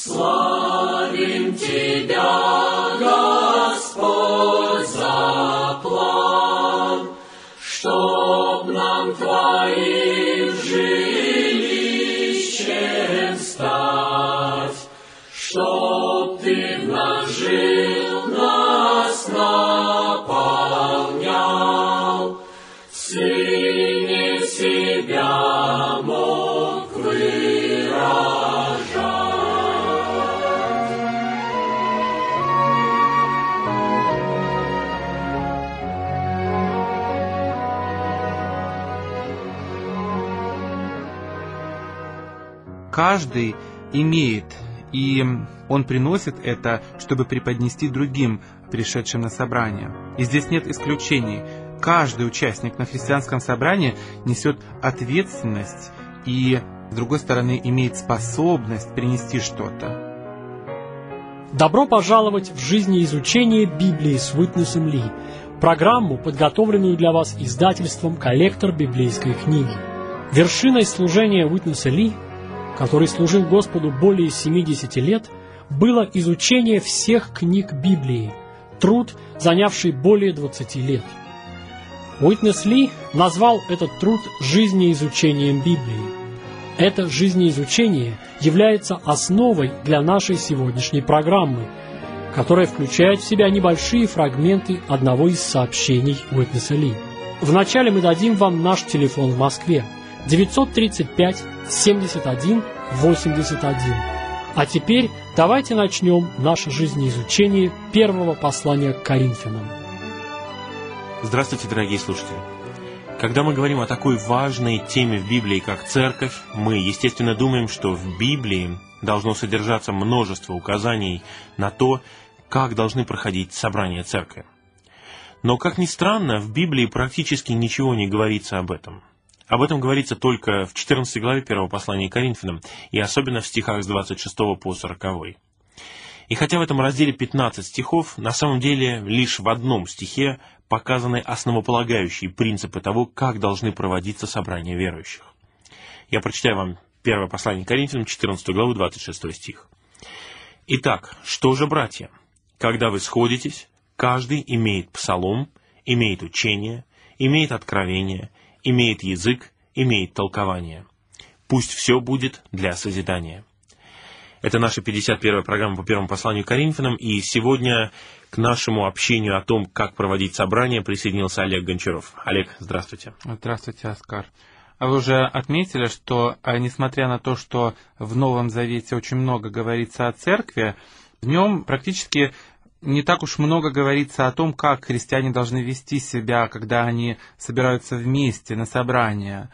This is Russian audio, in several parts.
Славим Тебя, Господь, за план, чтоб нам Твоим жилищем стать, чтоб Ты в нас жил, нас наполнял, в Сыне себя мог выражать. Каждый имеет, и он приносит это, чтобы преподнести другим, пришедшим на собрание. И здесь нет исключений. Каждый участник на христианском собрании несет ответственность и, с другой стороны, имеет способность принести что-то. Добро пожаловать в жизнеизучение Библии с Уитнесом Ли, программу, подготовленную для вас издательством «Коллектор библейской книги». Вершиной служения Уитнеса Ли, который служил Господу более 70 лет, было изучение всех книг Библии, труд, занявший более 20 лет. Уитнес Ли назвал этот труд жизнеизучением Библии. Это жизнеизучение является основой для нашей сегодняшней программы, которая включает в себя небольшие фрагменты одного из сообщений Уитнеса Ли. Вначале мы дадим вам наш телефон в Москве 935 71 81. А теперь давайте начнем наше жизнеизучение первого послания к Коринфянам. Здравствуйте, дорогие слушатели. Когда мы говорим о такой важной теме в Библии, как церковь, мы, естественно, думаем, что в Библии должно содержаться множество указаний на то, как должны проходить собрания церкви. Но, как ни странно, в Библии практически ничего не говорится об этом. Об этом говорится только в 14 главе первого послания к Коринфянам, и особенно в стихах с 26 по 40. И хотя в этом разделе 15 стихов, на самом деле лишь в одном стихе показаны основополагающие принципы того, как должны проводиться собрания верующих. Я прочитаю вам первое послание к Коринфянам, 14 главу, 26 стих. «Итак, что же, братья, когда вы сходитесь, каждый имеет псалом, имеет учение, имеет откровение, имеет язык, имеет толкование. Пусть все будет для созидания». Это наша 51-я программа по первому посланию к Коринфянам, и сегодня к нашему общению о том, как проводить собрания, присоединился Олег Гончаров. Олег, здравствуйте. Здравствуйте, Оскар. А вы уже отметили, что, несмотря на то, что в Новом Завете очень много говорится о церкви, в нем практически не так уж много говорится о том, как христиане должны вести себя, когда они собираются вместе на собрания.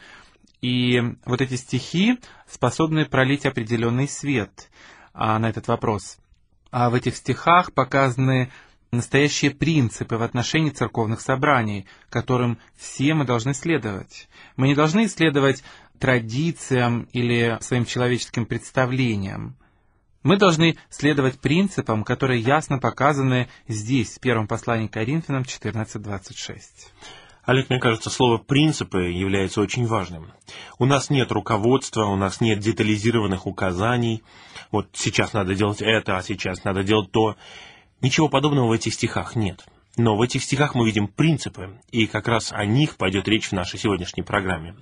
И вот эти стихи способны пролить определенный свет на этот вопрос. А в этих стихах показаны настоящие принципы в отношении церковных собраний, которым все мы должны следовать. Мы не должны следовать традициям или своим человеческим представлениям. Мы должны следовать принципам, которые ясно показаны здесь, в первом послании к Коринфянам 14:26. Олег, мне кажется, слово «принципы» является очень важным. У нас нет руководства, у нас нет детализированных указаний. Вот сейчас надо делать это, а сейчас надо делать то. Ничего подобного в этих стихах нет. Но в этих стихах мы видим принципы, и как раз о них пойдет речь в нашей сегодняшней программе.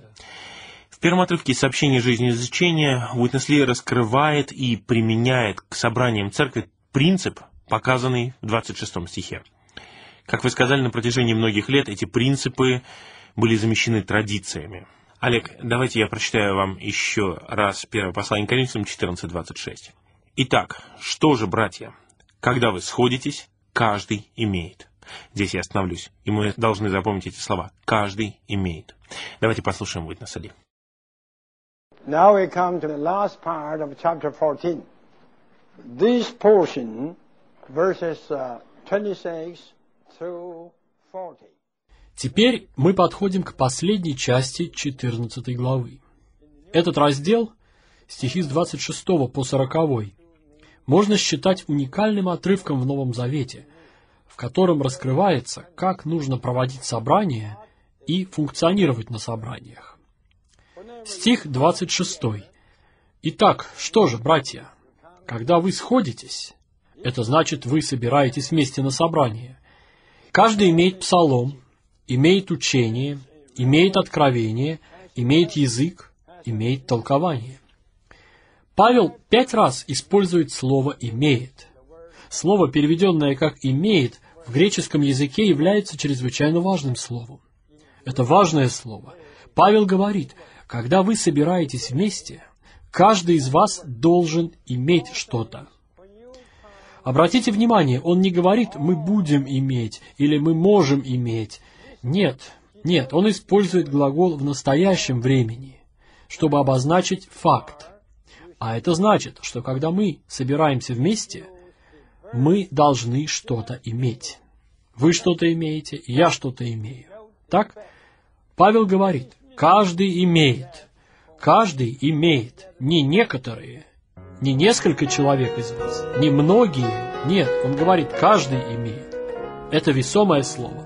В первом отрывке сообщения жизнеизучения Уитнес Ли раскрывает и применяет к собраниям церкви принцип, показанный в 26 стихе. Как вы сказали, на протяжении многих лет эти принципы были замещены традициями. Олег, давайте я прочитаю вам еще раз первое послание к Коринфянам 14:26. «Итак, что же, братья, когда вы сходитесь, каждый имеет». Здесь я остановлюсь, и мы должны запомнить эти слова. «Каждый имеет». Давайте послушаем Уитнеса Ли. Now we come to the last part of chapter 14. This portion, verses 26 through 40. Теперь мы подходим к последней части 14 главы. Этот раздел, стихи с 26 по 40, можно считать уникальным отрывком в Новом Завете, в котором раскрывается, как нужно проводить собрания и функционировать на собраниях. Стих 26. «Итак, что же, братья, когда вы сходитесь, это значит, вы собираетесь вместе на собрание. Каждый имеет псалом, имеет учение, имеет откровение, имеет язык, имеет толкование. Павел 5 раз использует слово «имеет». Слово, переведенное как «имеет», в греческом языке является чрезвычайно важным словом. Это важное слово. Павел говорит, когда вы собираетесь вместе, каждый из вас должен иметь что-то. Обратите внимание, он не говорит «мы будем иметь» или «мы можем иметь». Нет, он использует глагол в настоящем времени, чтобы обозначить факт. А это значит, что когда мы собираемся вместе, мы должны что-то иметь. Вы что-то имеете, я что-то имею. Так? Павел говорит, каждый имеет. Каждый имеет. Не некоторые, не несколько человек из вас, не многие. Нет, он говорит, каждый имеет. Это весомое слово.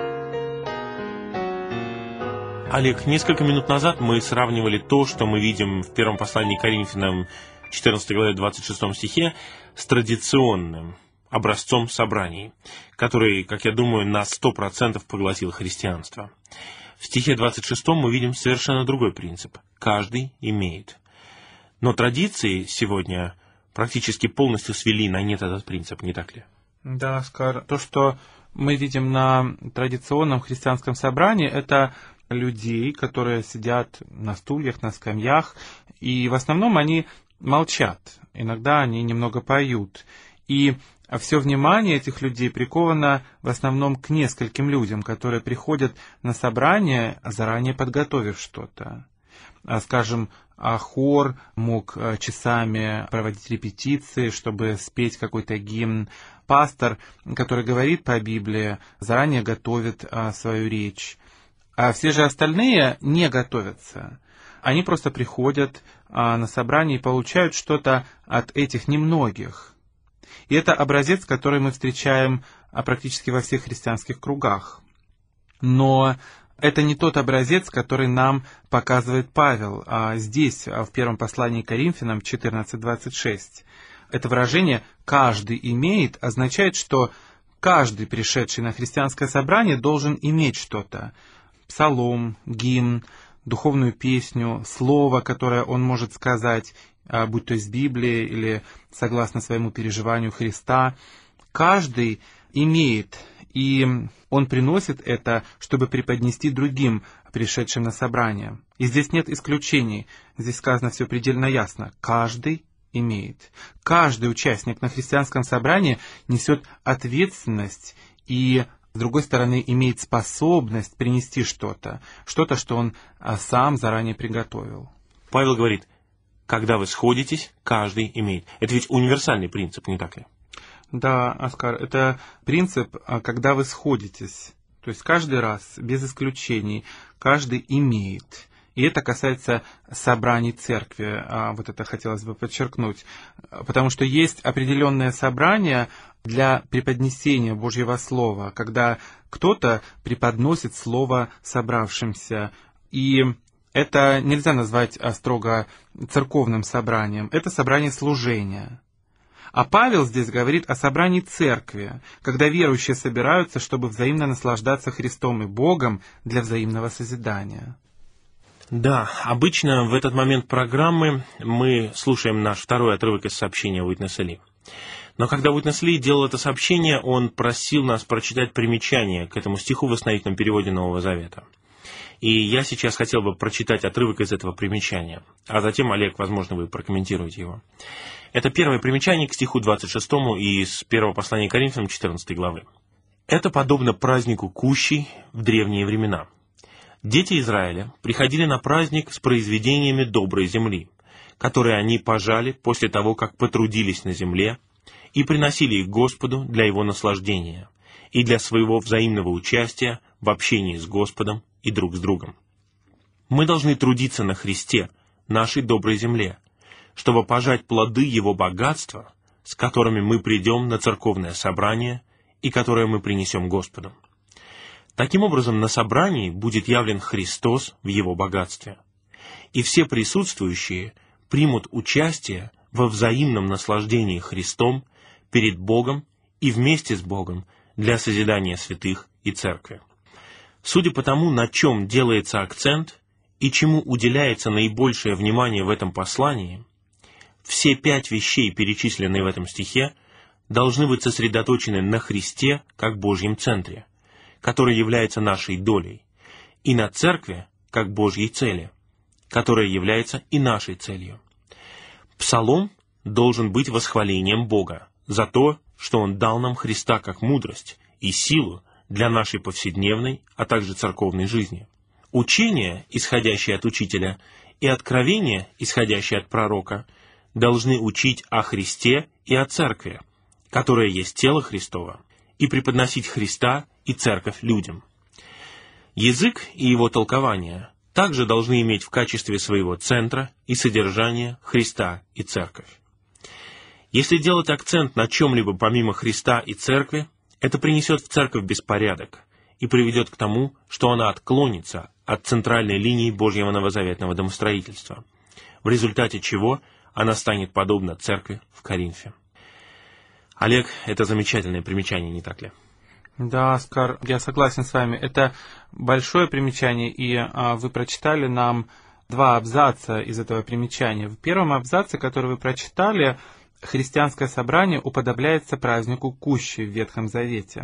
Олег, несколько минут назад мы сравнивали то, что мы видим в первом послании к Коринфянам, 14 главе, 26 стихе, с традиционным образцом собраний, который, как я думаю, на 100% поглотил христианство. В стихе 26 мы видим совершенно другой принцип. Каждый имеет. Но традиции сегодня практически полностью свели на нет этот принцип, не так ли? Да, Оскар. То, что мы видим на традиционном христианском собрании, это людей, которые сидят на стульях, на скамьях, и в основном они молчат. Иногда они немного поют. И все внимание этих людей приковано в основном к нескольким людям, которые приходят на собрание, заранее подготовив что-то. Скажем, хор мог часами проводить репетиции, чтобы спеть какой-то гимн. Пастор, который говорит по Библии, заранее готовит свою речь. А все же остальные не готовятся. Они просто приходят на собрание и получают что-то от этих немногих. И это образец, который мы встречаем практически во всех христианских кругах. Но это не тот образец, который нам показывает Павел здесь, в первом послании к Коринфянам 14:26. Это выражение «каждый имеет» означает, что каждый, пришедший на христианское собрание, должен иметь что-то. Псалом, гимн, духовную песню, слово, которое он может сказать, будь то из Библии или согласно своему переживанию Христа. Каждый имеет, и он приносит это, чтобы преподнести другим, пришедшим на собрание. И здесь нет исключений. Здесь сказано все предельно ясно. Каждый имеет. Каждый участник на христианском собрании несет ответственность и, с другой стороны, имеет способность принести что-то, что он сам заранее приготовил. Павел говорит, когда вы сходитесь, каждый имеет. Это ведь универсальный принцип, не так ли? Да, Оскар, это принцип, когда вы сходитесь. То есть каждый раз, без исключений, каждый имеет. И это касается собраний церкви, вот это хотелось бы подчеркнуть. Потому что есть определенные собрания для преподнесения Божьего Слова, когда кто-то преподносит Слово собравшимся. И это нельзя назвать строго церковным собранием, это собрание служения. А Павел здесь говорит о собрании церкви, когда верующие собираются, чтобы взаимно наслаждаться Христом и Богом для взаимного созидания. Да, обычно в этот момент программы мы слушаем наш второй отрывок из сообщения Уитнеса Ли. Но когда Уитнес Ли делал это сообщение, он просил нас прочитать примечание к этому стиху в основательном переводе Нового Завета. И я сейчас хотел бы прочитать отрывок из этого примечания, а затем, Олег, возможно, вы прокомментируете его. Это первое примечание к стиху 26 из первого послания к Коринфянам 14 главы. «Это подобно празднику Кущей в древние времена. Дети Израиля приходили на праздник с произведениями доброй земли, которые они пожали после того, как потрудились на земле, и приносили их Господу для его наслаждения и для своего взаимного участия в общении с Господом и друг с другом. Мы должны трудиться на Христе, нашей доброй земле, чтобы пожать плоды Его богатства, с которыми мы придем на церковное собрание и которое мы принесем Господу. Таким образом, на собрании будет явлен Христос в Его богатстве, и все присутствующие примут участие во взаимном наслаждении Христом перед Богом и вместе с Богом для созидания святых и церкви. Судя по тому, на чем делается акцент и чему уделяется наибольшее внимание в этом послании, все 5 вещей, перечисленные в этом стихе, должны быть сосредоточены на Христе как Божьем центре, который является нашей долей, и на церкви как Божьей цели, которая является и нашей целью. Псалом должен быть восхвалением Бога за то, что Он дал нам Христа как мудрость и силу для нашей повседневной, а также церковной жизни. Учение, исходящее от учителя, и откровение, исходящее от пророка, должны учить о Христе и о церкви, которая есть тело Христово, и преподносить Христа и церковь людям. Язык и его толкование также должны иметь в качестве своего центра и содержания Христа и церковь. Если делать акцент на чем-либо помимо Христа и церкви, это принесет в церковь беспорядок и приведет к тому, что она отклонится от центральной линии Божьего новозаветного домостроительства, в результате чего она станет подобна церкви в Коринфе. Олег, это замечательное примечание, не так ли? Да, Оскар, я согласен с вами. Это большое примечание, и вы прочитали нам 2 абзаца из этого примечания. В первом абзаце, который вы прочитали, христианское собрание уподобляется празднику Кущи в Ветхом Завете.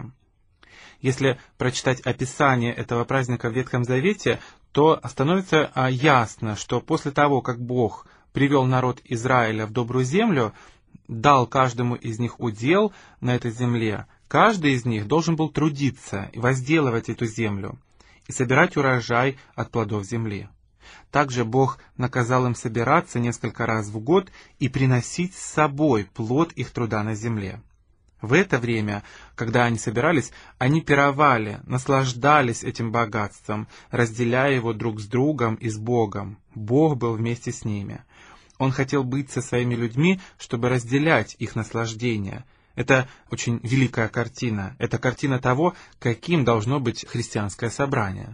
Если прочитать описание этого праздника в Ветхом Завете, то становится ясно, что после того, как Бог привел народ Израиля в добрую землю, дал каждому из них удел на этой земле, каждый из них должен был трудиться и возделывать эту землю и собирать урожай от плодов земли. Также Бог наказал им собираться несколько раз в год и приносить с собой плод их труда на земле. В это время, когда они собирались, они пировали, наслаждались этим богатством, разделяя его друг с другом и с Богом. Бог был вместе с ними. Он хотел быть со своими людьми, чтобы разделять их наслаждение. Это очень великая картина. Это картина того, каким должно быть христианское собрание.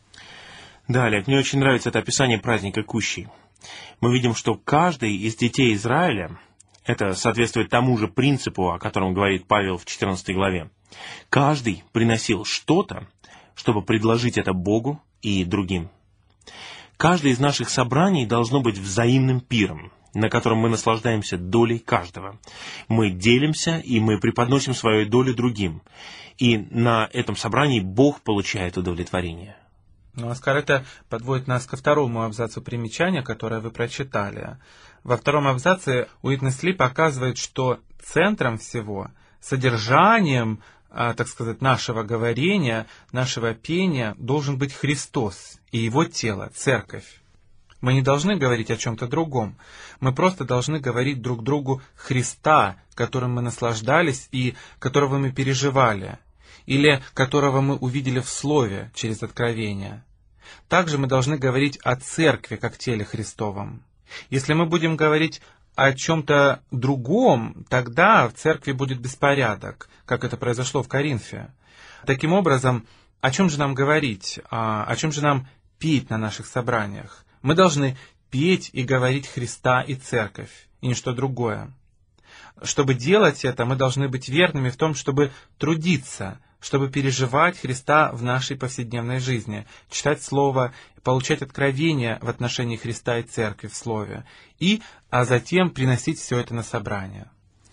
Да, Олег, мне очень нравится это описание праздника Кущи. Мы видим, что каждый из детей Израиля, это соответствует тому же принципу, о котором говорит Павел в 14 главе, каждый приносил что-то, чтобы предложить это Богу и другим. Каждое из наших собраний должно быть взаимным пиром, на котором мы наслаждаемся долей каждого. Мы делимся, и мы преподносим свою долю другим. И на этом собрании Бог получает удовлетворение. Ну, Оскар, это подводит нас ко второму абзацу примечания, которое вы прочитали. Во втором абзаце Уитнес Ли показывает, что центром всего, содержанием, так сказать, нашего говорения, нашего пения должен быть Христос и Его тело, церковь. Мы не должны говорить о чем-то другом. Мы просто должны говорить друг другу Христа, которым мы наслаждались и которого мы переживали, или которого мы увидели в Слове через откровение. Также мы должны говорить о церкви как теле Христовом. Если мы будем говорить о чем-то другом, тогда в церкви будет беспорядок, как это произошло в Коринфе. Таким образом, о чем же нам говорить, о чем же нам петь на наших собраниях? Мы должны петь и говорить Христа и церковь, и ничто другое. Чтобы делать это, мы должны быть верными в том, чтобы трудиться, чтобы переживать Христа в нашей повседневной жизни, читать Слово, получать откровения в отношении Христа и Церкви в Слове, а затем приносить все это на собрание.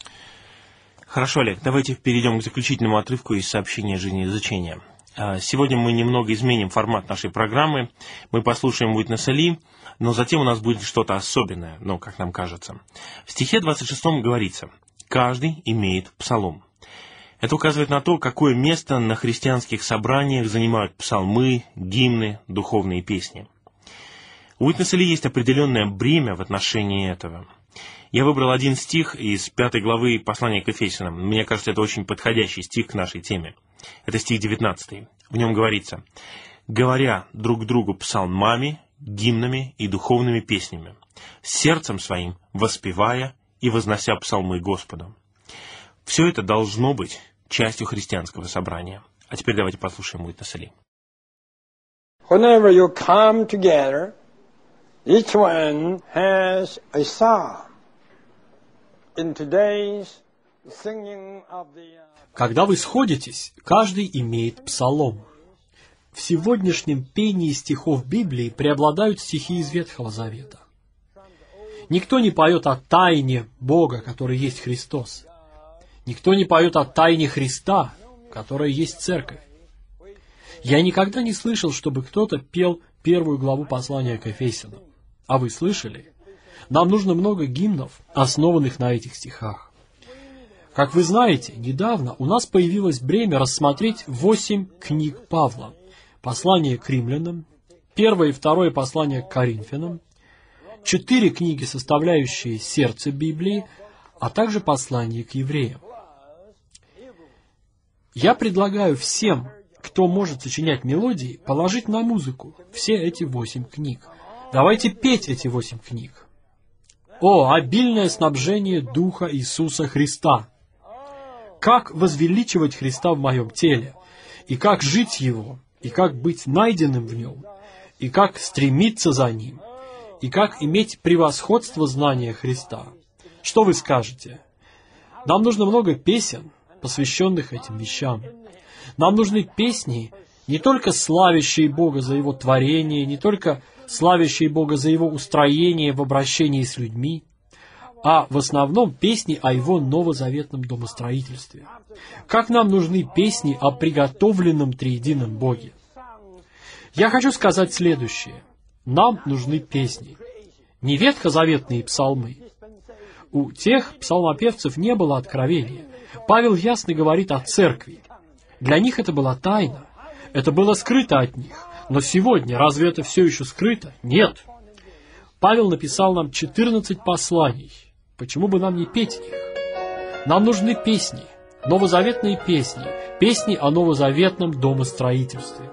Хорошо, Олег, давайте перейдем к заключительному отрывку из сообщения жизнеизучения. Сегодня мы немного изменим формат нашей программы. Мы послушаем Уитнеса Ли, но затем у нас будет что-то особенное, как нам кажется. В стихе 26 говорится: «Каждый имеет псалом». Это указывает на то, какое место на христианских собраниях занимают псалмы, гимны, духовные песни. У Уитнеса Ли есть определенное бремя в отношении этого. Я выбрал один стих из 5 главы послания к Ефесянам. Мне кажется, это очень подходящий стих к нашей теме. Это стих 19. В нем говорится: «Говоря друг другу псалмами, гимнами и духовными песнями, сердцем своим воспевая и вознося псалмы Господу». Все это должно быть частью христианского собрания. А теперь давайте послушаем Уитнеса Ли. Whenever you come together, each one has a psalm in today's singing of the Когда вы сходитесь, каждый имеет псалом. В сегодняшнем пении стихов Библии преобладают стихи из Ветхого Завета. Никто не поет о тайне Бога, который есть Христос. Никто не поет о тайне Христа, которая есть Церковь. Я никогда не слышал, чтобы кто-то пел первую главу послания к Ефесянам. А вы слышали? Нам нужно много гимнов, основанных на этих стихах. Как вы знаете, недавно у нас появилось бремя рассмотреть 8 книг Павла. Послание к римлянам, 1 и 2 послание к Коринфянам, 4 книги, составляющие сердце Библии, а также послание к евреям. Я предлагаю всем, кто может сочинять мелодии, положить на музыку все эти 8 книг. Давайте петь эти 8 книг. О, обильное снабжение Духа Иисуса Христа! Как возвеличивать Христа в моем теле, и как жить Его, и как быть найденным в Нем, и как стремиться за Ним, и как иметь превосходство знания Христа. Что вы скажете? Нам нужно много песен, посвященных этим вещам. Нам нужны песни, не только славящие Бога за Его творение, не только славящие Бога за Его устроение в обращении с людьми, а в основном песни о Его новозаветном домостроительстве. Как нам нужны песни о приготовленном триедином Боге? Я хочу сказать следующее. Нам нужны песни. Не ветхозаветные псалмы. У тех псалмопевцев не было откровения. Павел ясно говорит о церкви. Для них это была тайна. Это было скрыто от них. Но сегодня разве это все еще скрыто? Нет. Павел написал нам 14 посланий. Почему бы нам не петь их? Нам нужны песни, новозаветные песни, песни о новозаветном домостроительстве.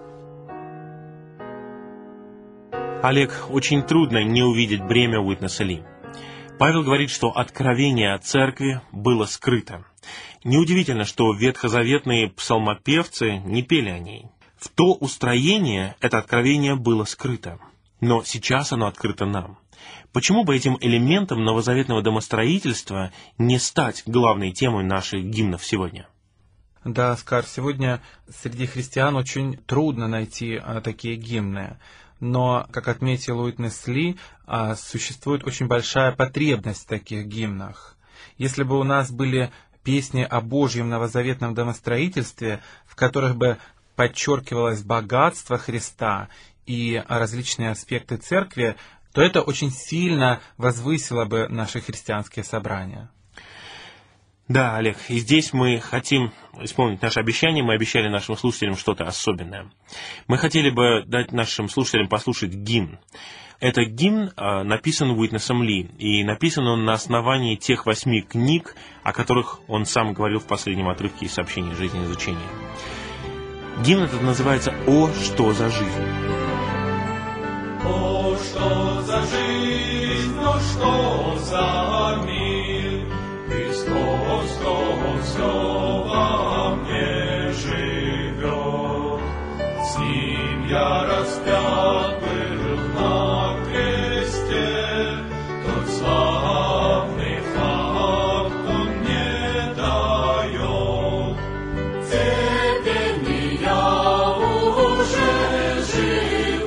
Олег, очень трудно не увидеть бремя Уитнеса Ли. Павел говорит, что откровение о церкви было скрыто. Неудивительно, что ветхозаветные псалмопевцы не пели о ней. В то устроение это откровение было скрыто, но сейчас оно открыто нам. Почему бы этим элементом новозаветного домостроительства не стать главной темой наших гимнов сегодня? Да, Оскар, сегодня среди христиан очень трудно найти такие гимны. Но, как отметил Уитнес Ли, существует очень большая потребность в таких гимнах. Если бы у нас были песни о Божьем новозаветном домостроительстве, в которых бы подчеркивалось богатство Христа и различные аспекты церкви, то это очень сильно возвысило бы наши христианские собрания. Да, Олег, и здесь мы хотим исполнить наше обещание. Мы обещали нашим слушателям что-то особенное. Мы хотели бы дать нашим слушателям послушать гимн. Этот гимн написан Уитнесом Ли, и написан он на основании тех 8 книг, о которых он сам говорил в последнем отрывке из сообщения «Жизнь и изучение». Гимн этот называется «О, что за жизнь». О, что за жизнь, о, что за мир, Христос, кто все во мне живет. С Ним я распят был на кресте, тот славный факт Он мне дает. Теперь не я уже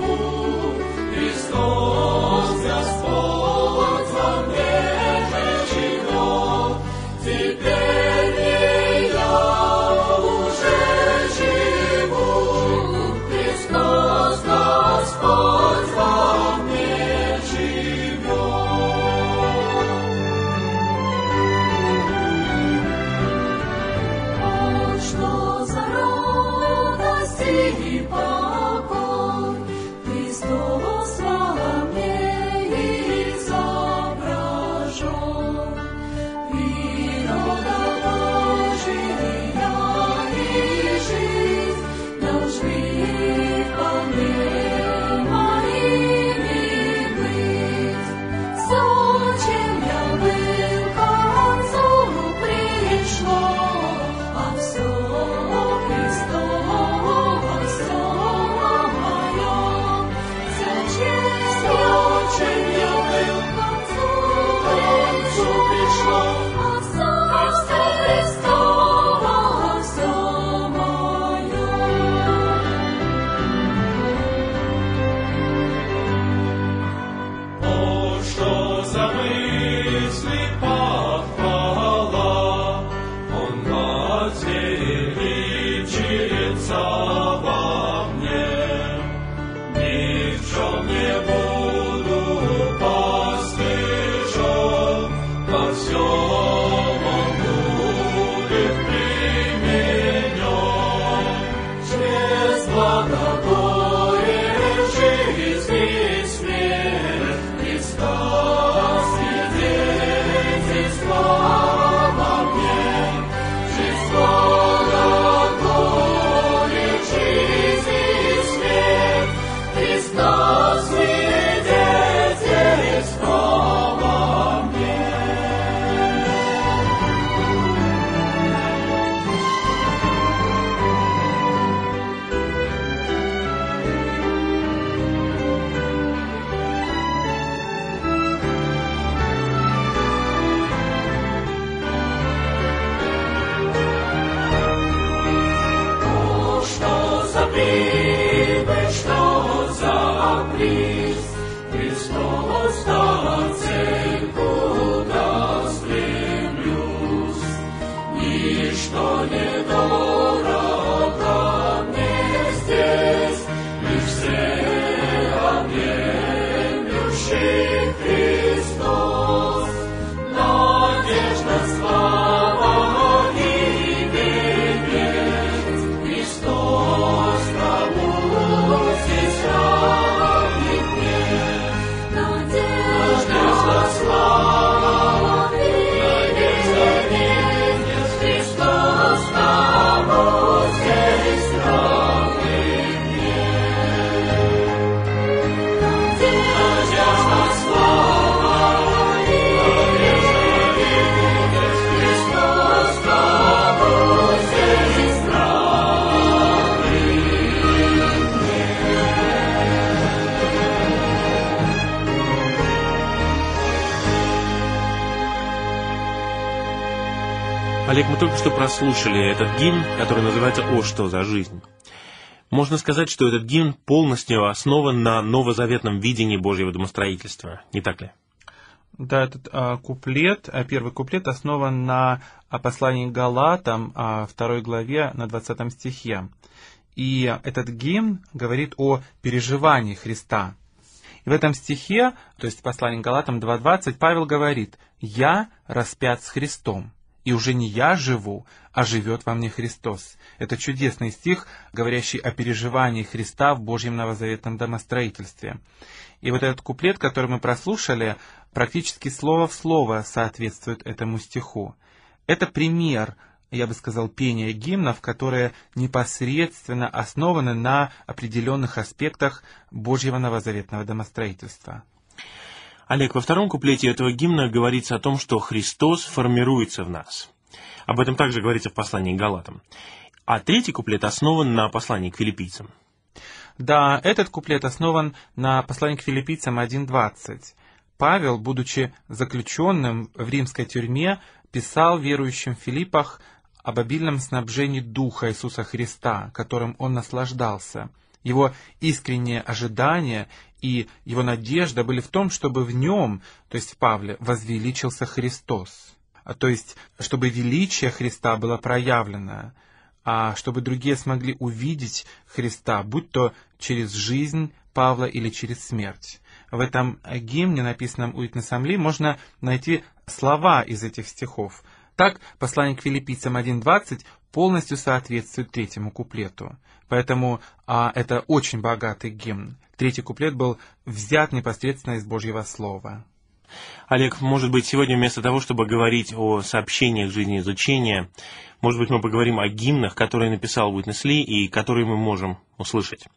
живу, Христос Господь во мне живет. Ничто не дорого мне здесь, лишь всеобъемлющий Христос. Надежда, слава и венец, Христос кому здесь равен нет. Надежда, слава и венец, Христос кому здесь равен нет. Надежда, слава и венец, Христос кому здесь равен Олег, мы только что прослушали этот гимн, который называется «О, что за жизнь». Можно сказать, что этот гимн полностью основан на новозаветном видении Божьего домостроительства, не так ли? Да, этот куплет, первый куплет основан на послании к Галатам, 2 главе, на 20 стихе. И этот гимн говорит о переживании Христа. И в этом стихе, то есть в послании к Галатам 2:20, Павел говорит: «Я распят с Христом, и уже не я живу, а живет во мне Христос». Это чудесный стих, говорящий о переживании Христа в Божьем новозаветном домостроительстве. И вот этот куплет, который мы прослушали, практически слово в слово соответствует этому стиху. Это пример, я бы сказал, пения гимнов, которые непосредственно основаны на определенных аспектах Божьего новозаветного домостроительства. Олег, во втором куплете этого гимна говорится о том, что Христос формируется в нас. Об этом также говорится в послании к Галатам. А третий куплет основан на послании к филиппийцам. Да, этот куплет основан на послании к филиппийцам 1:20. Павел, будучи заключенным в римской тюрьме, писал верующим в Филиппах об обильном снабжении Духа Иисуса Христа, которым он наслаждался. Его искреннее ожидание и его надежда были в том, чтобы в нем, то есть в Павле, возвеличился Христос. То есть, чтобы величие Христа было проявлено, а чтобы другие смогли увидеть Христа, будь то через жизнь Павла или через смерть. В этом гимне, написанном Уитнесом Ли, можно найти слова из этих стихов. Так, послание к филиппийцам 1:20 полностью соответствует третьему куплету. Поэтому это очень богатый гимн. Третий куплет был взят непосредственно из Божьего Слова. Олег, может быть, сегодня вместо того, чтобы говорить о сообщениях жизнеизучения, может быть, мы поговорим о гимнах, которые написал Уитнес Ли и которые мы можем услышать.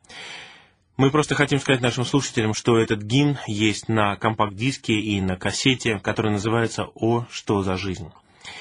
Мы просто хотим сказать нашим слушателям, что этот гимн есть на компакт-диске и на кассете, который называется «О, что за жизнь».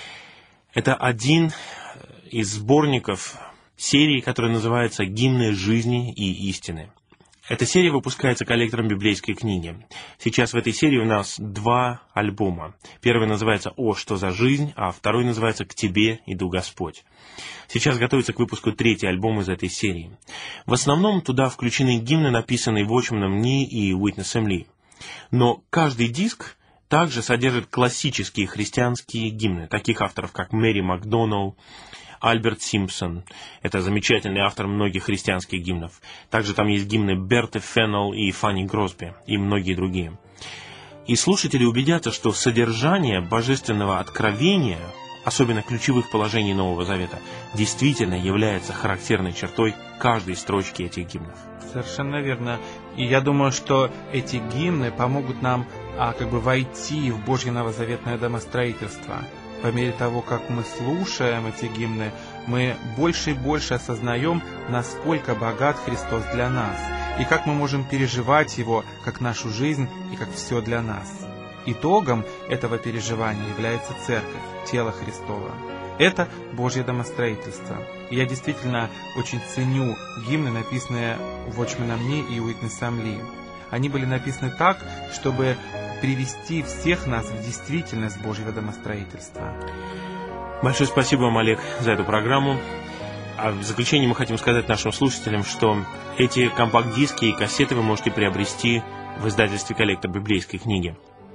Это один из сборников серии, которая называется «Гимны жизни и истины». Эта серия выпускается коллектором библейской книги. Сейчас в этой серии у нас 2 альбома. Первый называется «О, что за жизнь», а второй называется «К тебе иду, Господь». Сейчас готовится к выпуску 3-й альбом из этой серии. В основном туда включены гимны, написанные Watchman Nee и Уитнесом Ли. Но каждый диск также содержит классические христианские гимны, таких авторов, как Мэри Макдоналл, Альберт Симпсон. Это замечательный автор многих христианских гимнов. Также там есть гимны Берты Феннелл и Фанни Гросби и многие другие. И слушатели убедятся, что содержание божественного откровения, особенно ключевых положений Нового Завета, действительно является характерной чертой каждой строчки этих гимнов. Совершенно верно. И я думаю, что эти гимны помогут нам войти в Божье новозаветное домостроительство. По мере того, как мы слушаем эти гимны, мы больше и больше осознаем, насколько богат Христос для нас, и как мы можем переживать Его, как нашу жизнь и как все для нас. Итогом этого переживания является Церковь, тело Христово. Это Божье домостроительство. И я действительно очень ценю гимны, написанные Watchman Nee и Уитнесом Ли. Они были написаны так, чтобы привести всех нас в действительность Божьего домостроительства. Большое спасибо вам, Олег, за эту программу. А в заключение мы хотим сказать нашим слушателям, что эти компакт-диски и кассеты вы можете приобрести в издательстве «Коллектор библейской книги».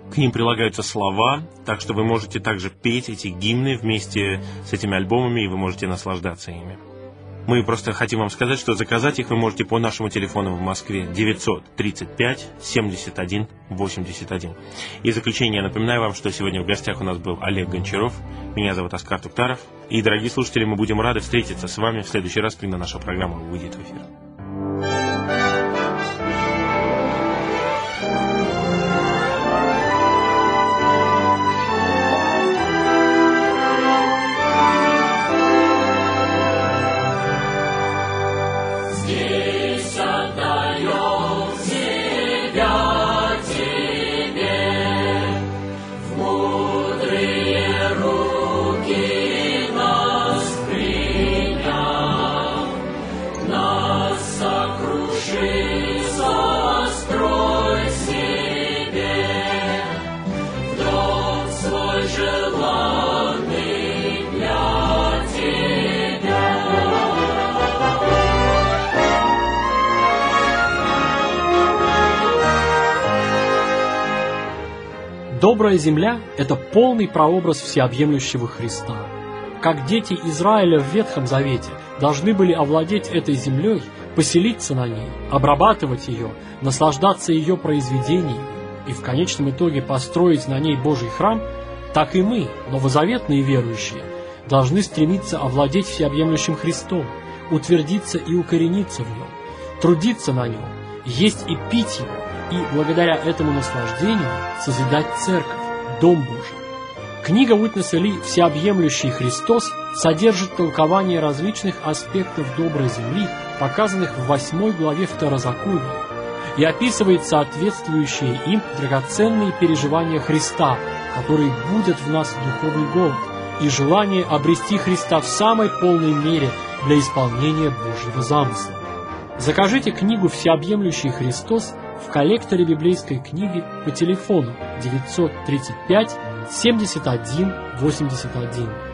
К ним прилагаются слова, так что вы можете также петь эти гимны вместе с этими альбомами, и вы можете наслаждаться ими. Мы просто хотим вам сказать, что заказать их вы можете по нашему телефону в Москве 935 71 81. И в заключение я напоминаю вам, что сегодня в гостях у нас был Олег Гончаров, меня зовут Оскар Туктаров. И, дорогие слушатели, мы будем рады встретиться с вами в следующий раз, когда наша программа выйдет в эфир. Добрая земля – это полный прообраз всеобъемлющего Христа. Как дети Израиля в Ветхом Завете должны были овладеть этой землей, поселиться на ней, обрабатывать ее, наслаждаться ее произведениями и в конечном итоге построить на ней Божий храм, так и мы, новозаветные верующие, должны стремиться овладеть всеобъемлющим Христом, утвердиться и укорениться в нем, трудиться на нем, есть и пить его, и благодаря этому наслаждению созидать церковь, Дом Божий. Книга Уитнеса Ли «Всеобъемлющий Христос» содержит толкование различных аспектов доброй земли, показанных в 8 главе Второзакония, и описывает соответствующие им драгоценные переживания Христа, которые будут в нас духовный голод и желание обрести Христа в самой полной мере для исполнения Божьего замысла. Закажите книгу «Всеобъемлющий Христос» в коллекторе библейской книги по телефону 935 71 81.